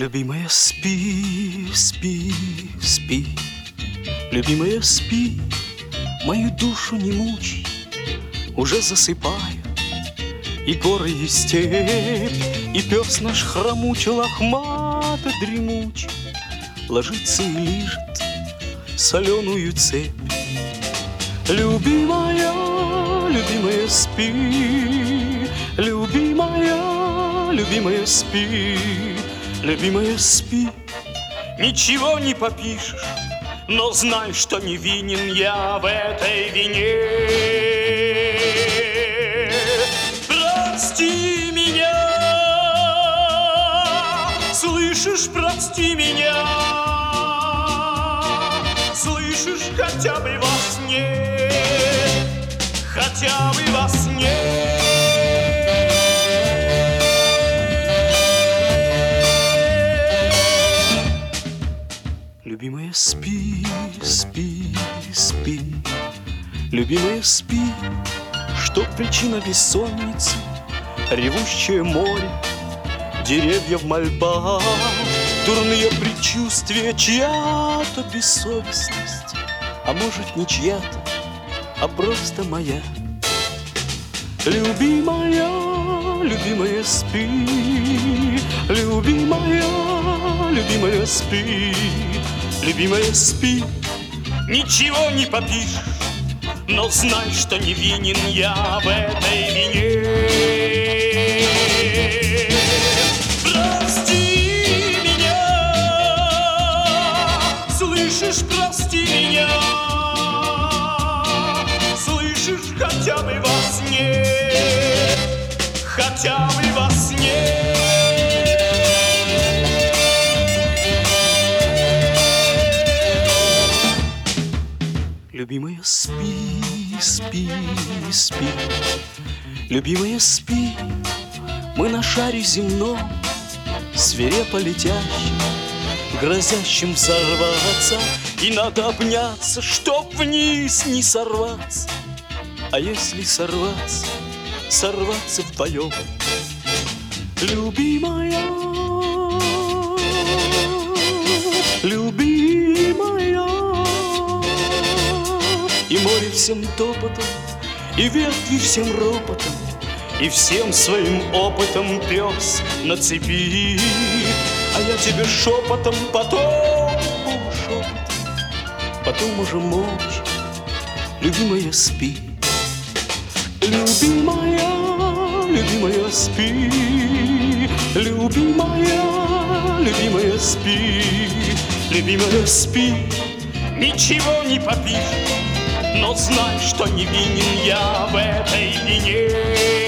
Любимая, спи, спи, спи. Любимая, спи, мою душу не мучай. Уже засыпаю и горы, и степь, и пес наш хромучий, лохмато дремучий ложится и лижет соленую цепь. Любимая, любимая, спи. Любимая, любимая, спи. Любимая, спи. Ничего не попишешь, но знай, что не винен я в этой вине. Прости меня, слышишь, прости меня, слышишь, хотя бы во сне, хотя бы во сне. Любимая, спи, спи, спи. Любимая, спи. Что причина бессонницы? Ревущее море, деревья в мольбах, дурные предчувствия, чья-то бессовестность, а может, не чья-то, а просто моя. Любимая, любимая, спи. Любимая, любимая, спи. Любимая, спи. Ничего не попишешь, но знай, что не винен я в этой вине. Прости меня, слышишь, прости меня, слышишь, хотя бы во сне, хотя бы во сне. Любимая, спи, спи, спи. Любимая, спи. Мы на шаре земном, свирепо летящим, грозящим взорваться, и надо обняться, чтоб вниз не сорваться. А если сорваться, сорваться вдвоем. Любимая, любимая. И море всем топотом, и ветви всем ропотом, и всем своим опытом пес на цепи. А я тебе шепотом, потом шепотом, потом уже молча. Любимая, спи. Любимая, любимая, спи. Любимая, любимая, спи. Любимая, спи. Ничего не попишешь, но знай, что не винен я в этой вине.